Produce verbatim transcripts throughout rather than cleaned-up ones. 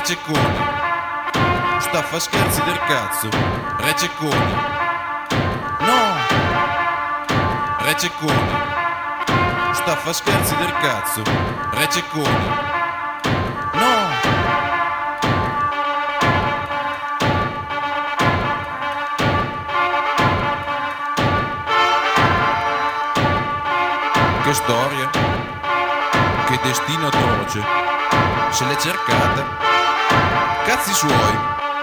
Receccone, sta a fa scherzi del cazzo. Receccone, no. Receccone, sta a fa scherzi del cazzo. Receccone, no. Che storia, che destino atroce, se l'è cercata, cazzi suoi.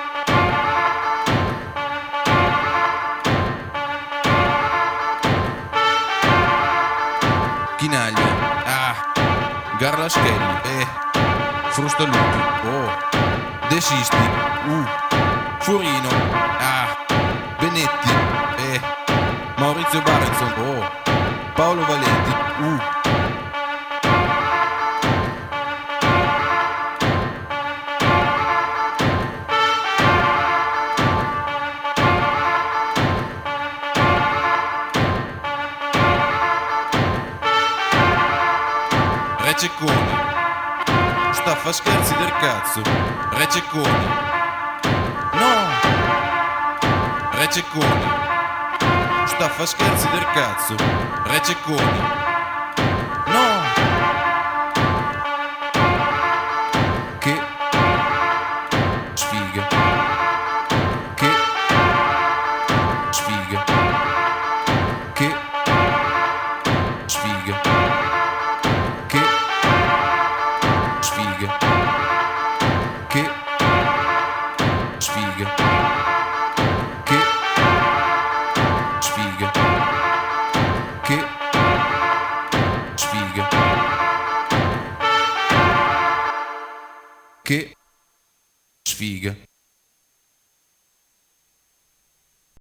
Chinaglia, ah, Garlaschelli, eh, Frustalupi, oh, De Sisti, uh, Furino, ah, Benetti, eh, Maurizio Barenson, oh, Paolo Valenti, uh. Receccone, sta a fa scherzi del cazzo. Receccone, no. Receccone, sta a fa scherzi del cazzo. Receccone, no. Che sfiga, che sfiga, che sfiga, che sfiga, che sfiga, che sfiga, che sfiga, che sfiga.